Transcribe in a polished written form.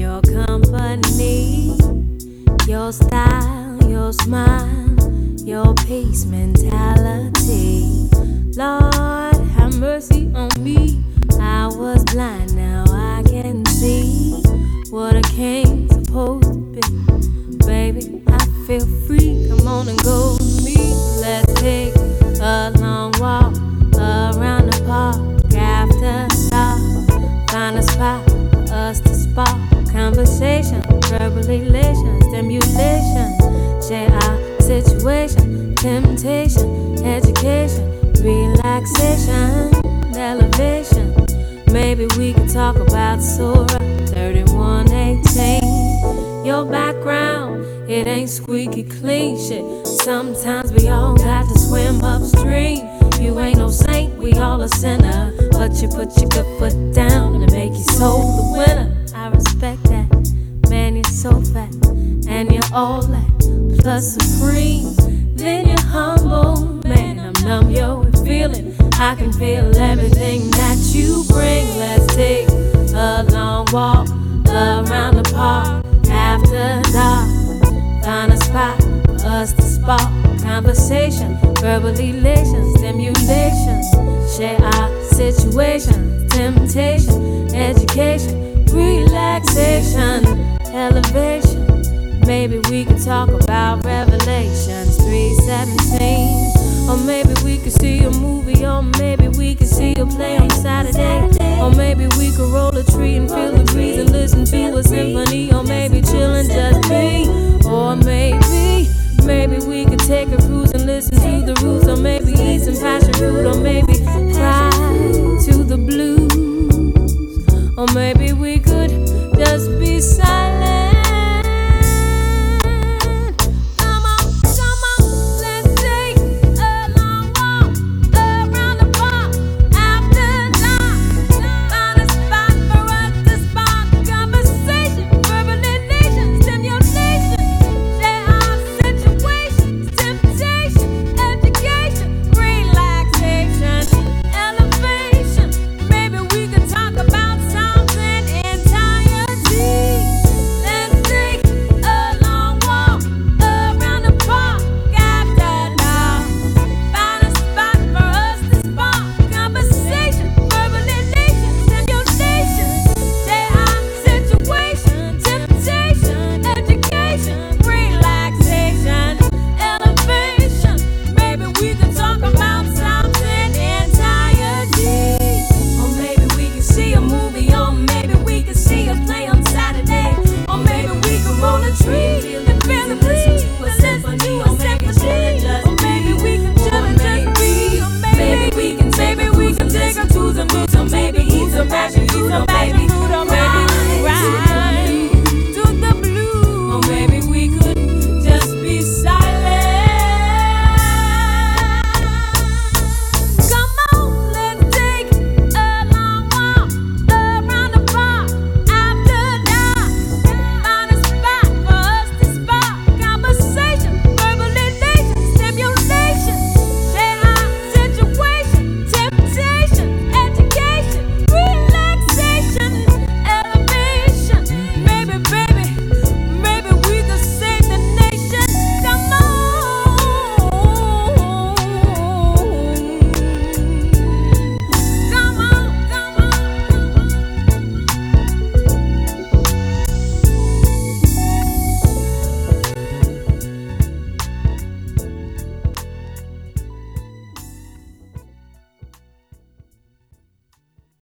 your company, your style, your smile, your peace mentality. Lord, have mercy on me. I was blind, now I can see what I came supposed to be. Baby, I feel free. Come on and go with me. Let's take a long walk around the park after dark. Find a spot for us to spark conversation, verbal elation, stimulation. Share our situation, temptation, education, relaxation, elevation. Maybe we could talk about Surah 31:18. Your background, it ain't squeaky clean shit. Sometimes we all got to swim upstream. You ain't no saint, we all a sinner. But you put your good foot down and make your soul the winner. I respect that. Man, you're so fat, and you're all that, plus supreme. Then you're humble, man, I'm numb, yo, with feeling. I can feel everything that you bring. Let's take a long walk around the park after dark. Find a spot for us to spark conversation, verbal elation, stimulation. Share our situation, temptation, education, relaxation, elevation. Maybe we could talk about Revelations 3:17. Or maybe we could see a movie, or maybe we could see a play on Saturday. Or maybe we could roll